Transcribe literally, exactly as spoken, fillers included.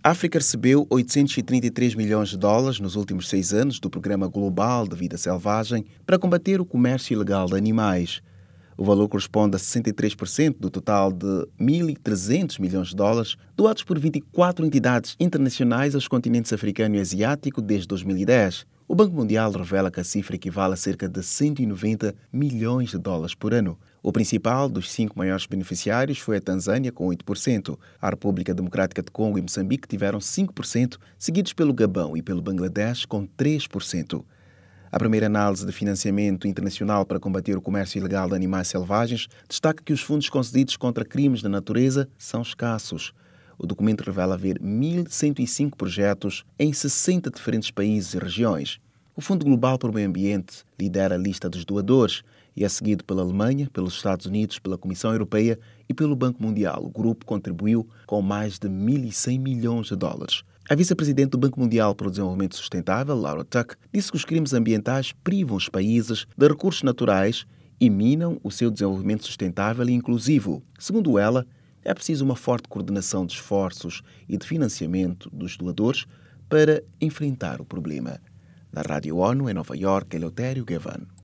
A África recebeu oitocentos e trinta e três milhões de dólares nos últimos seis anos do Programa Global de Vida Selvagem para combater o comércio ilegal de animais. O valor corresponde a sessenta e três por cento do total de mil e trezentos milhões de dólares doados por vinte e quatro entidades internacionais aos continentes africano e asiático desde dois mil e dez. O Banco Mundial revela que a cifra equivale a cerca de cento e noventa milhões de dólares por ano. O principal dos cinco maiores beneficiários foi a Tanzânia, com oito por cento. A República Democrática de Congo e Moçambique tiveram cinco por cento, seguidos pelo Gabão e pelo Bangladesh, com três por cento. A primeira análise de financiamento internacional para combater o comércio ilegal de animais selvagens destaca que os fundos concedidos contra crimes da natureza são escassos. O documento revela haver mil cento e cinco projetos em sessenta diferentes países e regiões. O Fundo Global para o Meio Ambiente lidera a lista dos doadores e é seguido pela Alemanha, pelos Estados Unidos, pela Comissão Europeia e pelo Banco Mundial. O grupo contribuiu com mais de mil e cem milhões de dólares. A vice-presidente do Banco Mundial para o Desenvolvimento Sustentável, Laura Tuck, disse que os crimes ambientais privam os países de recursos naturais e minam o seu desenvolvimento sustentável e inclusivo. Segundo ela, é preciso uma forte coordenação de esforços e de financiamento dos doadores para enfrentar o problema. Da Rádio ONU, em Nova Iorque, Eleutério Gavan.